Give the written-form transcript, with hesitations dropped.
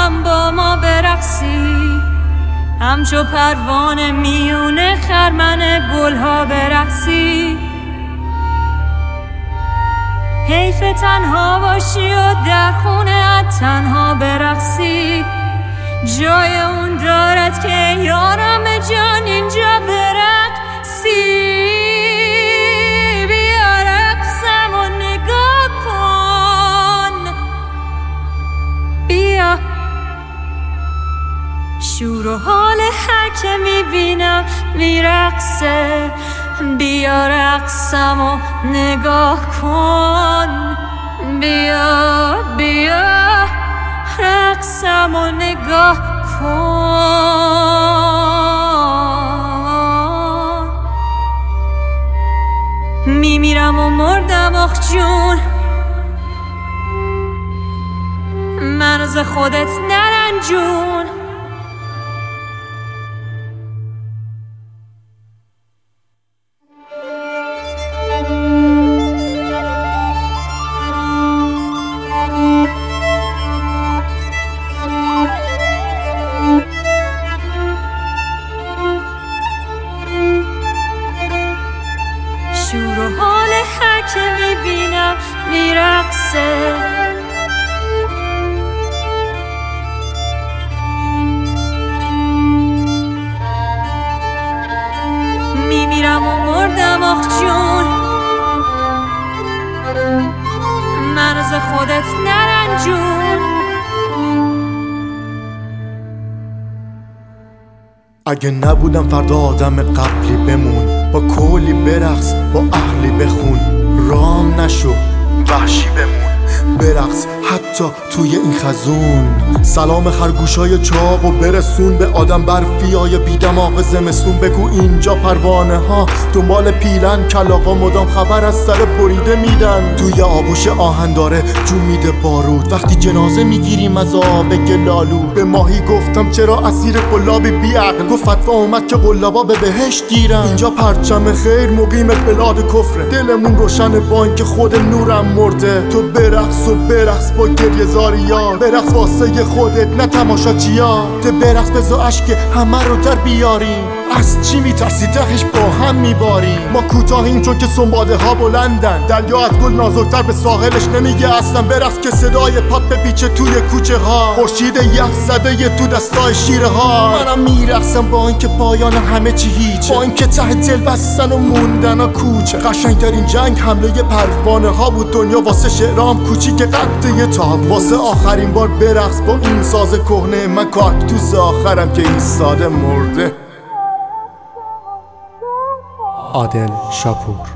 هم با ما برقصی، همچو پروانه میونه خرمن گلها برقصی. حیف تنها باشی و در خونه تنها برقصی، جای اون دارد که یارم جان اینجا برقصی. بیا رقصم و نگاه کن، بیا شور و حال هر که میبینم میرقصه. بیا رقصم و نگاه کن، بیا بیا رقصم و نگاه کن. میمیرم و مردم آخ جون، منو ز خودت نرنجون. شور و حال هر که میبینم میرقصه. میمیرم و مردم آخ جون، منو ز خودت نرنجون. اگه نبودم فردا آدم قبلی بمون، با کلی برقص با عقلی بخون، رام نشو وحشی بمون، برقص حتی توی این خزون. سلام خرگوشای چاق و برسون به آدم برفیای بیدماغ زمستون. بگو اینجا پروانه ها دنبال پیلن، کلاغا مدام خبر از سر بریده میدن. توی آغوش آهن داره جون میده بارود، وقتی جنازه میگیریم از آب گلالود. به ماهی گفتم چرا اسیر قلابی بیعقل، گفت فتوا اومد که قلابا به بهشت گیرن. اینجا پرچم خیر مقیم بلاد کفره، دلمون روشن با اینکه خود نورم مرده. تو برقص و برقص با گریه زاریا، برقص واسه خودت نه تماشاچیا. تو برقص بزا عشق همه رو در بیاریم، از چی میترسی تخش با هم میباریم. ما کوتاهیم چون که سنباده ها بلندن، دریا از گل نازکتر به ساحلش نمیگه اصلا. برقص که صدای پات بپیچه توی کوچه ها، خورشید یخ زده تو دستای شیره ها. منم میرقصم با اینکه پایان همه چی هیچه، با اینکه ته دل بستن و موندن و کوچه. قشنگترین جنگ حمله پروانه ها بود، دنیا واسه شعرام کوچیک قد یه تاب. واسه آخرین بار برقص با این ساز کهنه، من کاکتوس آخرم که ایستاده مرده. عادل شاپور.